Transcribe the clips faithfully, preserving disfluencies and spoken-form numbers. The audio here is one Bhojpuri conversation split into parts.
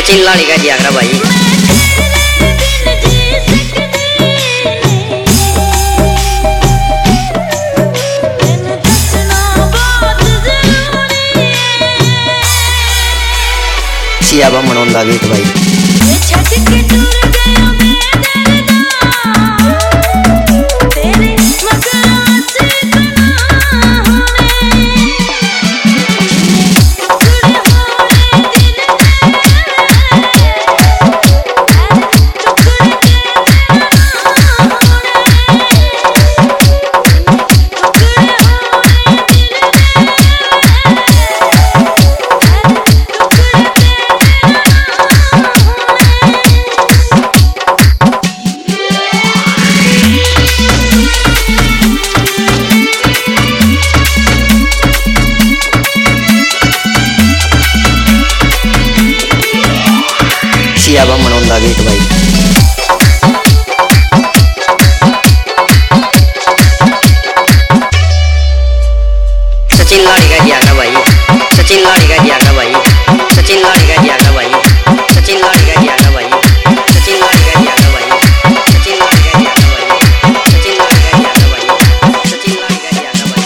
सचिन लाड़ी का दिया भाई। सियाबा मनोंदा गीत भाई। सियाबा मनोंदा गीत भाई। सचिन लाड़ी का दिया भाई। सचिन लाड़ी का दिया भाई। सचिन लाड़ी का दिया भाई। सचिन लाड़ी का दिया भाई। सचिन लाड़ी का दिया भाई। सचिन लाड़ी का दिया भाई। सचिन लाड़ी का दिया भाई। सचिन लाड़ी का दिया भाई।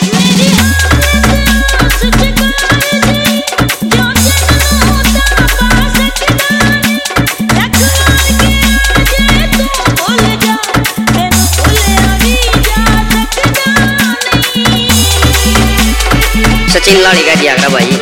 सचिन लाड़ी का दिया भाई।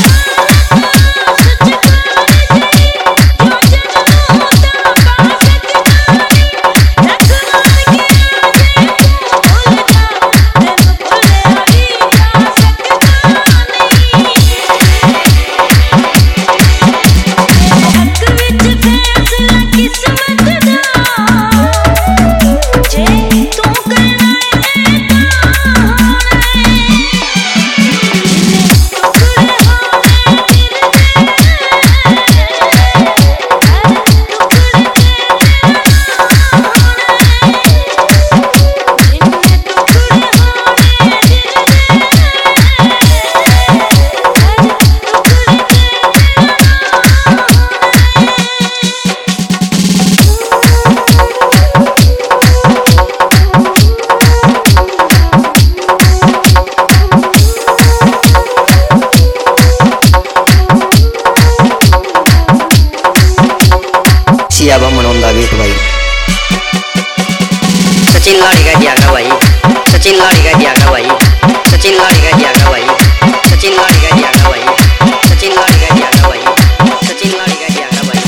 सियाबा मनोंदा गीत भाई। सचिन लाड़ी का दिया भाई। सचिन लाड़ी का दिया भाई। सचिन लाड़ी का दिया भाई। सचिन लाड़ी का दिया भाई। सचिन लाड़ी का दिया भाई। सचिन लाड़ी का दिया भाई।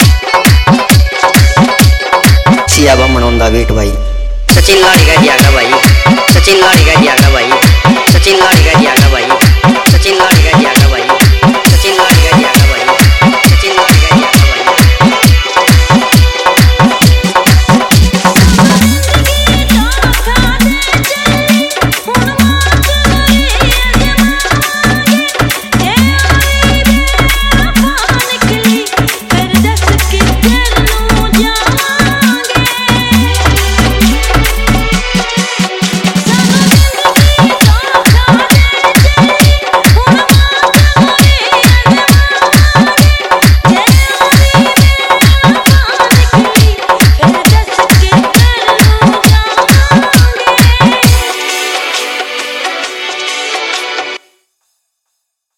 सियाबा मनोंदा गीत भाई। सचिन लाड़ी का दिया भाई।